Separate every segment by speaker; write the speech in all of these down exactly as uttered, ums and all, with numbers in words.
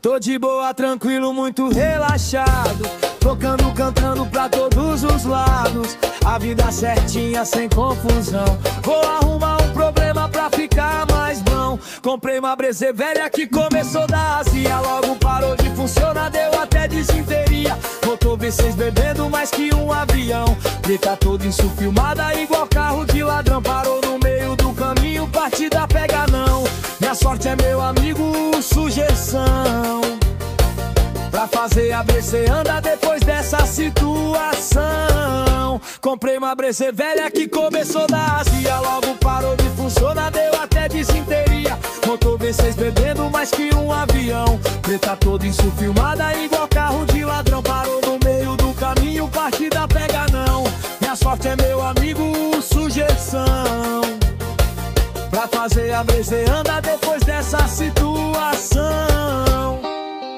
Speaker 1: Tô de boa, tranquilo, muito relaxado, tocando, cantando pra todos os lados. A vida certinha, sem confusão. Vou arrumar um problema pra ficar mais bom. Comprei uma breze velha que começou da azia, logo parou de funcionar, deu até desinteria. Botou V seis bebendo mais que um avião. Preta toda insufilmada igual carro de ladrão. Parou no meio do caminho, partida pega não. Minha sorte é meu amigo, sugestão pra fazer a breze anda depois dessa situação. Comprei uma breze velha que começou da azia, logo parou de funcionar, deu até desinteria. Motor V seis bebendo mais que um avião. Preta toda insufilmada igual carro de ladrão. Parou no meio do caminho, partida pega não. Minha sorte é meu amigo, sugestão pra fazer a breze anda depois dessa situação.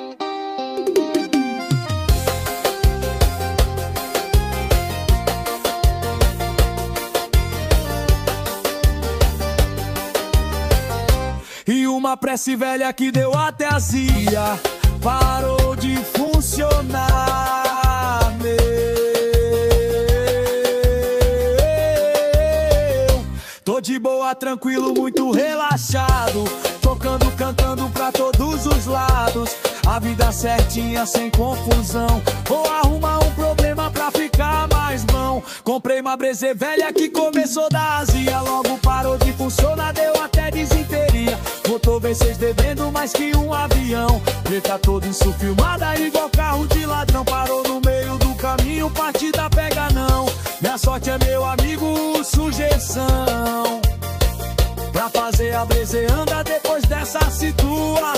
Speaker 1: E uma prece velha que deu até azia, parou de funcionar, meu. Tô de boa, tranquilo, muito relaxado, tocando, cantando pra todos os lados. A vida certinha, sem confusão. Vou arrumar um problema pra ficar mais bom. Comprei uma breze velha que começou da azia, logo parou de funcionar, deu até desinteria. Motor V seis bebendo mais que um avião. Preta toda insufilmada igual carro de ladrão. Parou no meio do caminho, partida pega não. Minha sorte é meu amigo, sugestão pra fazer a breze anda depois dessa situação.